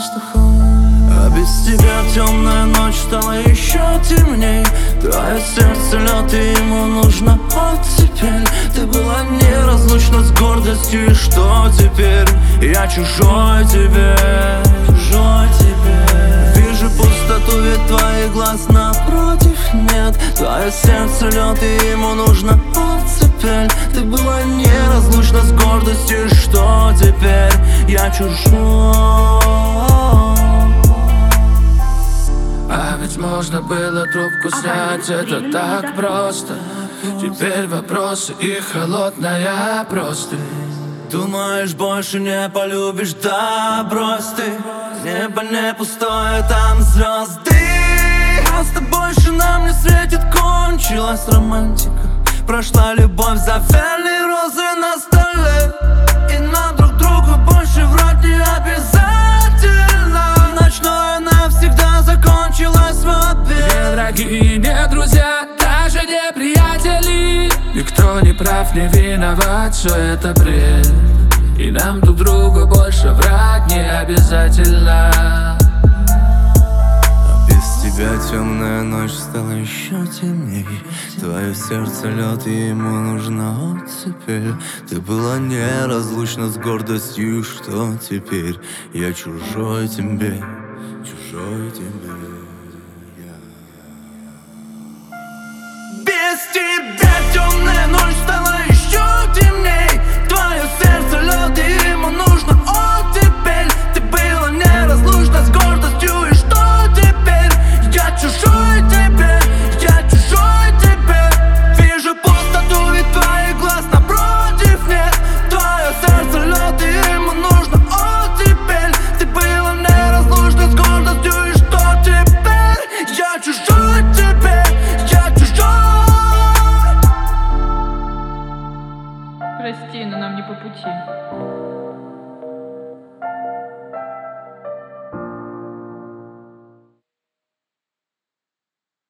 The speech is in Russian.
воздухом. А без тебя темная ночь стала еще темней. Твое сердце лед, и ему нужна оттепель. Ты была неразлучна с гордостью, и что теперь? Я чужой тебе, чужой тебе. Вижу пустоту, ведь твоих глаз напротив нет. Твое сердце лед, и ему нужна оттепель. Ты была неразлучна с гордостью, и что теперь? Я чужой. А ведь можно было трубку снять, это так просто. Теперь вопросы и холодная простынь. Думаешь, больше не полюбишь, да брось ты. Небо не пустое, там звезды. Просто больше нам не светит, кончилась романтика. Прошла любовь, завяли розы на столе. И нам друг другу больше врать не обязательно. Ночное навсегда закончилось в обед. Не враги, не друзья, даже не приятели. Никто не прав, не виноват, все это бред. И нам друг другу больше врать не обязательно. Без тебя темная ночь стала еще темней. Твое сердце лед, и ему нужна оттепель. Ты была неразлучна с гордостью, что теперь? Я чужой тебе, чужой тебе. Без тебя темная ночь стала еще темней. Твое сердце лед, и ему нужно оттепель. Ты была неразлучна с гордостью, и что теперь? Я чужой тебе, я чужой тебе. Вижу пустоту, ведь твоих глаз напротив нет. Твое сердце лед, и ему нужно оттепель. Ты была неразлучна с гордостью, и что теперь? Я чужой тебе, я чужой. Прости, но нам не по пути.